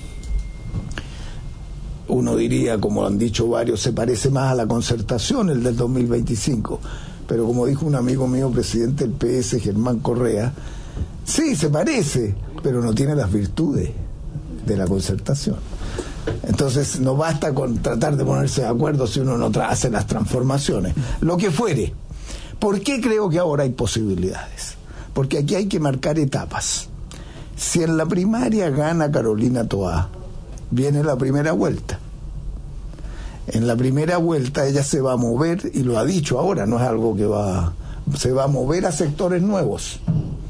Uno diría, como han dicho varios, se parece más a la concertación el del 2025, pero como dijo un amigo mío, presidente del PS, Germán Correa, sí, se parece, pero no tiene las virtudes de la concertación. Entonces no basta con tratar de ponerse de acuerdo si uno no hace las transformaciones, lo que fuere. ¿Por qué creo que ahora hay posibilidades? Porque aquí hay que marcar etapas. Si en la primaria gana Carolina Toá, viene la primera vuelta. En la primera vuelta ella se va a mover, y lo ha dicho ahora, no es algo que se va a mover a sectores nuevos.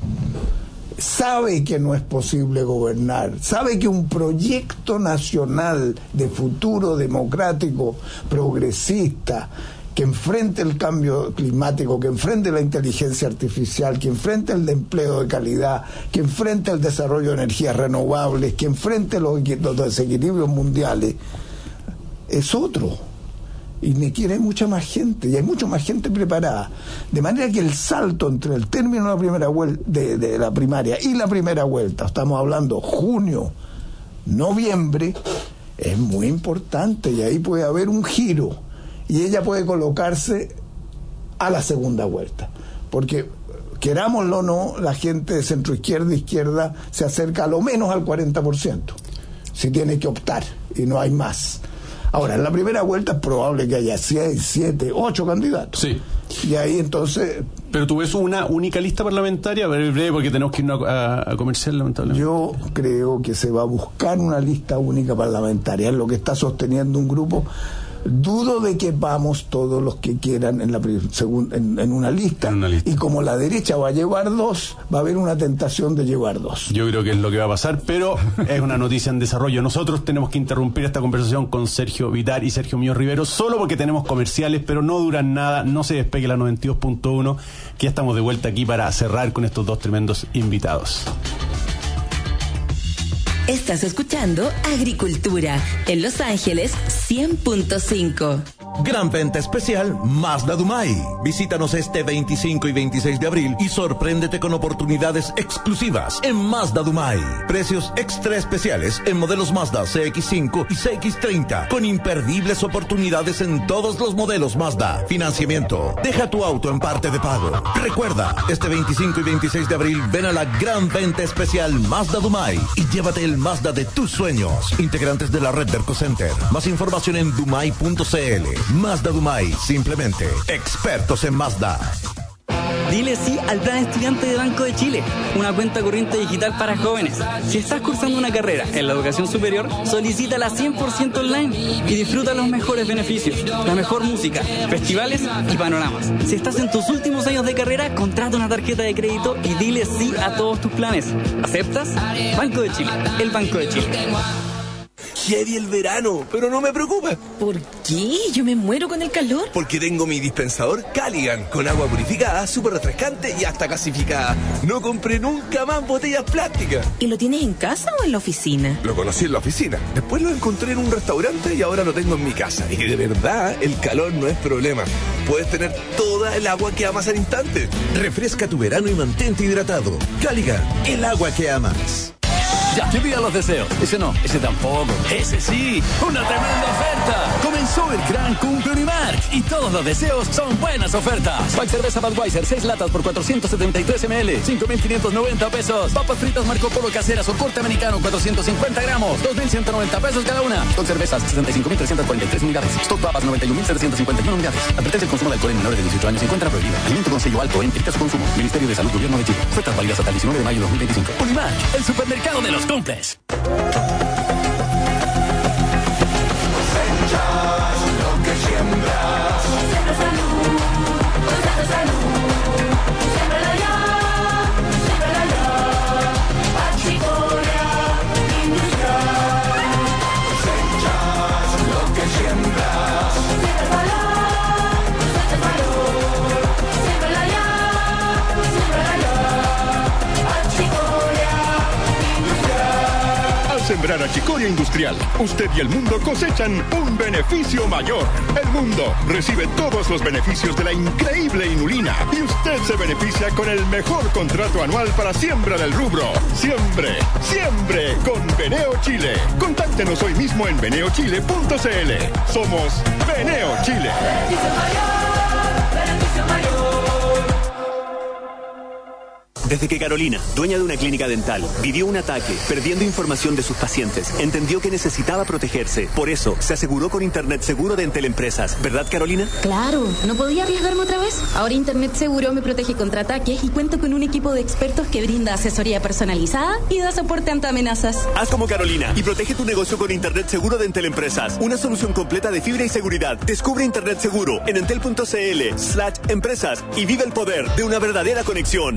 Sabe que no es posible gobernar, sabe que un proyecto nacional de futuro democrático, progresista, que enfrente el cambio climático, que enfrente la inteligencia artificial, que enfrente el empleo de calidad, que enfrente el desarrollo de energías renovables, que enfrente los desequilibrios mundiales, es otro. Y me quiere mucha más gente, y hay mucha más gente preparada. De manera que el salto entre el término de la primera vuelta, de la primaria y la primera vuelta, estamos hablando junio, noviembre, es muy importante, y ahí puede haber un giro, y ella puede colocarse a la segunda vuelta. Porque, querámoslo o no, la gente de centro izquierda e izquierda se acerca a lo menos al 40%, si tiene que optar, y no hay más. Ahora, en la primera vuelta es probable que haya 6, 7, 8 candidatos. Sí. Y ahí entonces... Pero tú ves una única lista parlamentaria, breve, porque tenemos que irnos a comercial, lamentablemente. Yo creo que se va a buscar una lista única parlamentaria, es lo que está sosteniendo un grupo. Dudo de que vamos todos los que quieran en una lista. Y como la derecha va a llevar 2, va a haber una tentación de llevar 2. Yo creo que es lo que va a pasar, pero es una noticia en desarrollo. Nosotros tenemos que interrumpir esta conversación con Sergio Vitar y Sergio Muñoz Rivero, solo porque tenemos comerciales, pero no duran nada. No se despegue la 92.1, que ya estamos de vuelta aquí para cerrar con estos dos tremendos invitados. Estás escuchando Agricultura en Los Ángeles 100.5. Gran venta especial Mazda Dumay. Visítanos este 25 y 26 de abril y sorpréndete con oportunidades exclusivas en Mazda Dumay. Precios extra especiales en modelos Mazda CX-5 y CX-30 con imperdibles oportunidades en todos los modelos Mazda. Financiamiento. Deja tu auto en parte de pago. Recuerda, este 25 y 26 de abril ven a la gran venta especial Mazda Dumay y llévate el Mazda de tus sueños. Integrantes de la red Derco Center. Más información en dumay.cl. Mazda Dumay, simplemente expertos en Mazda. Dile sí al Plan Estudiante de Banco de Chile, una cuenta corriente digital para jóvenes. Si estás cursando una carrera en la educación superior, solicítala 100% online y disfruta los mejores beneficios, la mejor música, festivales y panoramas. Si estás en tus últimos años de carrera, contrata una tarjeta de crédito y dile sí a todos tus planes. ¿Aceptas? Banco de Chile, el Banco de Chile. Heavy el verano, pero no me preocupa. ¿Por qué? Yo me muero con el calor. Porque tengo mi dispensador Caligan, con agua purificada, súper refrescante y hasta gasificada. No compré nunca más botellas plásticas. ¿Y lo tienes en casa o en la oficina? Lo conocí en la oficina, después lo encontré en un restaurante y ahora lo tengo en mi casa. Y de verdad, el calor no es problema. Puedes tener toda el agua que amas al instante. Refresca tu verano y mantente hidratado. Caligan, el agua que amas. Ya, que diga los deseos. Ese no, ese tampoco. Ese sí, una tremenda oferta. Comenzó el gran cumple Unimark y todos los deseos son buenas ofertas. Pack cerveza Budweiser, 6 latas por 473 ml, 5,590 pesos. Papas fritas Marco Polo caseras o corte americano, 450 gramos, 2,190 pesos cada una. Con cervezas, 65,343 unidades. Stock papas, 91,751 unidades. Advertencia: el consumo de alcohol en menores de 18 años se encuentra prohibido. Alimento con sello alto en etiqueta su consumo. Ministerio de Salud, Gobierno de Chile. Ofertas válidas hasta el 19 de mayo de 2025. Unimark, el supermercado de los cumples. Sembrar achicoria industrial, usted y el mundo cosechan un beneficio mayor. El mundo recibe todos los beneficios de la increíble inulina y usted se beneficia con el mejor contrato anual para siembra del rubro. Siembre, siembre con Beneo Chile. Contáctenos hoy mismo en beneochile.cl. Somos Beneo Chile. Beneficio mayor, beneficio mayor. Desde que Carolina, dueña de una clínica dental, vivió un ataque, perdiendo información de sus pacientes, entendió que necesitaba protegerse. Por eso, se aseguró con Internet Seguro de Entel Empresas. ¿Verdad, Carolina? Claro, no podía arriesgarme otra vez. Ahora Internet Seguro me protege contra ataques y cuento con un equipo de expertos que brinda asesoría personalizada y da soporte ante amenazas. Haz como Carolina y protege tu negocio con Internet Seguro de Entel Empresas. Una solución completa de fibra y seguridad. Descubre Internet Seguro en entel.cl/empresas y vive el poder de una verdadera conexión.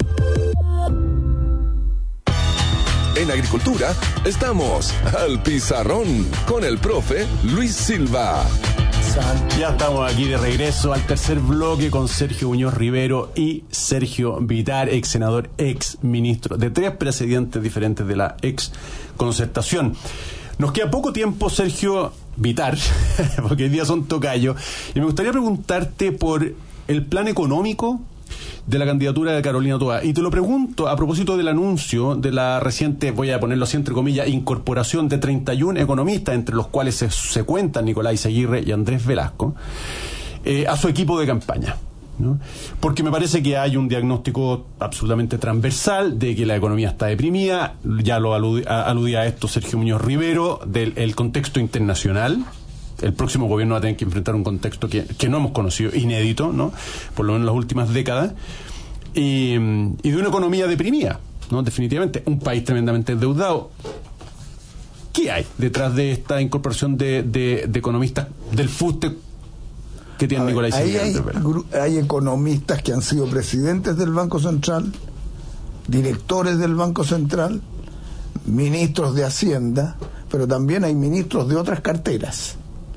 En Agricultura estamos al pizarrón con el profe Luis Silva. Ya estamos aquí de regreso al tercer bloque con Sergio Muñoz Rivero y Sergio Vitar, ex senador, ex ministro de 3 presidentes diferentes de la ex concertación. Nos queda poco tiempo, Sergio, vital, porque hoy día son tocayo, y me gustaría preguntarte por el plan económico de la candidatura de Carolina Toá. Y te lo pregunto a propósito del anuncio de la reciente, voy a ponerlo así entre comillas, incorporación de 31 economistas, entre los cuales se cuentan Nicolás Aguirre y Andrés Velasco, a su equipo de campaña, ¿no? Porque me parece que hay un diagnóstico absolutamente transversal de que la economía está deprimida, ya lo aludía a esto Sergio Muñoz Rivero, del contexto internacional. El próximo gobierno va a tener que enfrentar un contexto que no hemos conocido, inédito, ¿no? Por lo menos en las últimas décadas, y de una economía deprimida, ¿no? Definitivamente, un país tremendamente endeudado. ¿Qué hay detrás de esta incorporación de economistas del fuste que tiene Nicolás Aguirre? Hay economistas que han sido presidentes del Banco Central, directores del Banco Central, ministros de Hacienda, pero también hay ministros de otras carteras.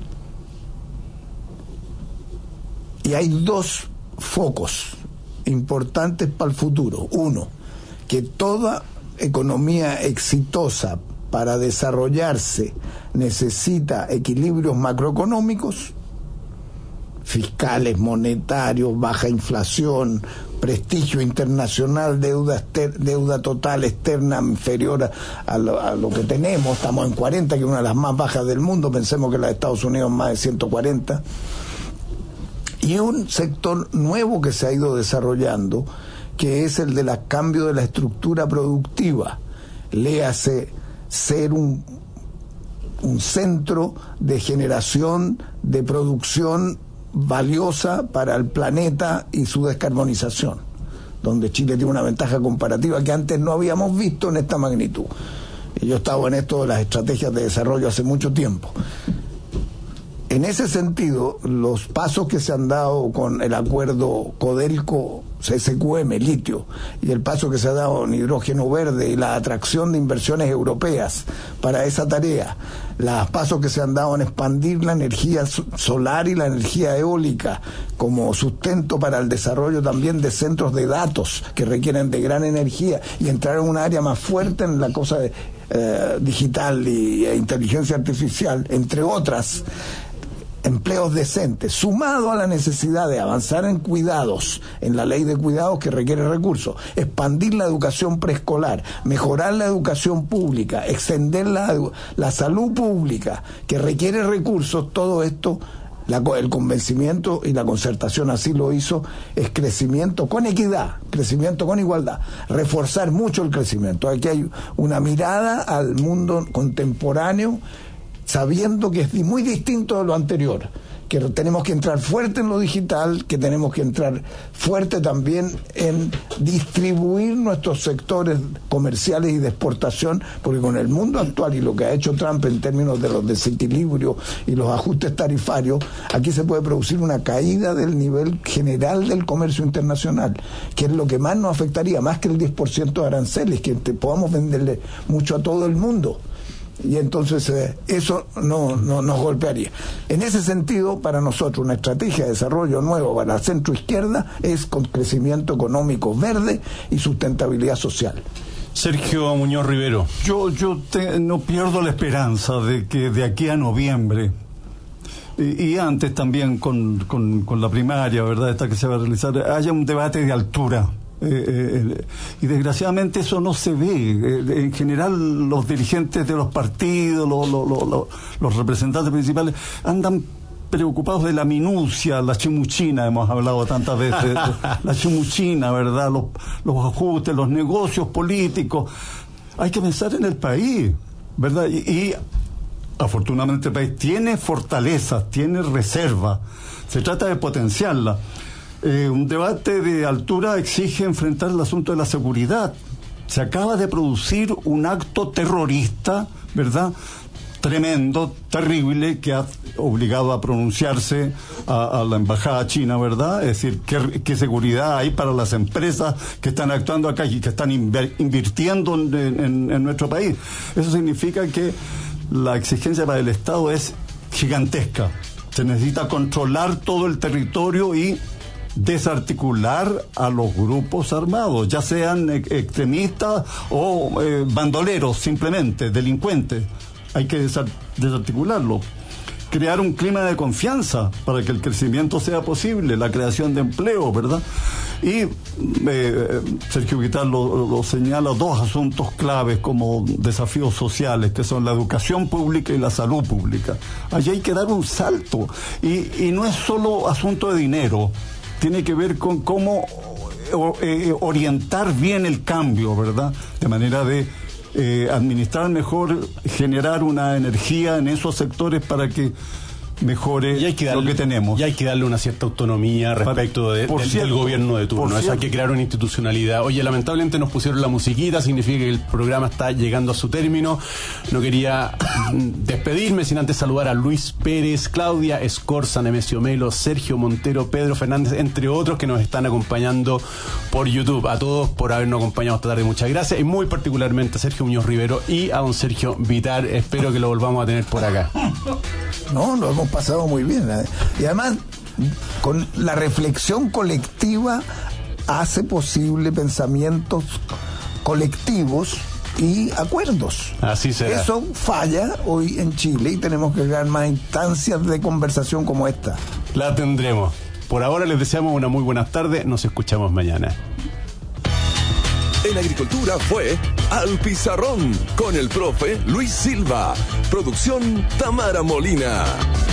Y hay dos focos importantes para el futuro. Uno, que toda economía exitosa para desarrollarse necesita equilibrios macroeconómicos, fiscales, monetarios, baja inflación, prestigio internacional, deuda total externa inferior a lo que tenemos. Estamos en 40, que es una de las más bajas del mundo. Pensemos que la de Estados Unidos es más de 140. Y un sector nuevo que se ha ido desarrollando, que es el del cambio de la estructura productiva. Léase ser un centro de generación de producción valiosa para el planeta y su descarbonización, donde Chile tiene una ventaja comparativa que antes no habíamos visto en esta magnitud. Y yo he estado en esto de las estrategias de desarrollo hace mucho tiempo. En ese sentido, los pasos que se han dado con el acuerdo Codelco-SQM, litio, y el paso que se ha dado en hidrógeno verde y la atracción de inversiones europeas para esa tarea, los pasos que se han dado en expandir la energía solar y la energía eólica como sustento para el desarrollo también de centros de datos que requieren de gran energía y entrar en un área más fuerte en la cosa digital e inteligencia artificial, entre otras. Empleos decentes, sumado a la necesidad de avanzar en cuidados, en la ley de cuidados que requiere recursos, expandir la educación preescolar, mejorar la educación pública, extender la salud pública que requiere recursos, todo esto, el convencimiento y la concertación así lo hizo, es crecimiento con equidad, crecimiento con igualdad, reforzar mucho el crecimiento. Aquí hay una mirada al mundo contemporáneo, sabiendo que es muy distinto de lo anterior, que tenemos que entrar fuerte en lo digital, que tenemos que entrar fuerte también en distribuir nuestros sectores comerciales y de exportación, porque con el mundo actual y lo que ha hecho Trump en términos de los desequilibrios y los ajustes tarifarios, aquí se puede producir una caída del nivel general del comercio internacional, que es lo que más nos afectaría, más que el 10% de aranceles, que podamos venderle mucho a todo el mundo. Y entonces eso no nos golpearía. En ese sentido, para nosotros una estrategia de desarrollo nuevo para la centroizquierda es con crecimiento económico verde y sustentabilidad social. Sergio Muñoz Rivero. Yo no pierdo la esperanza de que de aquí a noviembre y antes también con la primaria, ¿verdad?, esta que se va a realizar, haya un debate de altura. Y desgraciadamente eso no se ve. En general los dirigentes de los partidos, los representantes principales andan preocupados de la minucia, la chimuchina, hemos hablado tantas veces, la chimuchina, ¿verdad?, los ajustes, los negocios políticos. Hay que pensar en el país, ¿verdad? Y afortunadamente el país tiene fortalezas, tiene reservas, se trata de potenciarla. Un debate de altura exige enfrentar el asunto de la seguridad. Se acaba de producir un acto terrorista, ¿verdad?, tremendo, terrible, que ha obligado a pronunciarse a la embajada china, ¿verdad? Es decir, ¿qué seguridad hay para las empresas que están actuando acá y que están invirtiendo en nuestro país? Eso significa que la exigencia para el Estado es gigantesca. Se necesita controlar todo el territorio y desarticular a los grupos armados, ya sean extremistas o bandoleros, simplemente delincuentes. hay que desarticularlo. Crear un clima de confianza para que el crecimiento sea posible, la creación de empleo, ¿verdad? Y Sergio Vital lo señala, 2 asuntos claves como desafíos sociales, que son la educación pública y la salud pública. Allí hay que dar un salto, y no es solo asunto de dinero, tiene que ver con cómo orientar bien el cambio, ¿verdad? De manera de administrar mejor, generar una energía en esos sectores para que mejore lo que tenemos. Y hay que darle una cierta autonomía respecto del gobierno de turno. Eso hay que crear una institucionalidad. Oye, lamentablemente nos pusieron la musiquita, significa que el programa está llegando a su término. No quería despedirme sin antes saludar a Luis Pérez, Claudia Escorza, Nemesio Melo, Sergio Montero, Pedro Fernández, entre otros que nos están acompañando por YouTube. A todos por habernos acompañado esta tarde, muchas gracias. Y muy particularmente a Sergio Muñoz Rivero y a don Sergio Vitar. Espero que lo volvamos a tener por acá. No, lo hemos pasado muy bien. Y además, con la reflexión colectiva hace posible pensamientos colectivos y acuerdos. Así será. Eso falla hoy en Chile y tenemos que crear más instancias de conversación como esta. La tendremos. Por ahora les deseamos una muy buena tarde. Nos escuchamos mañana. En Agricultura fue Al Pizarrón con el profe Luis Silva. Producción Tamara Molina.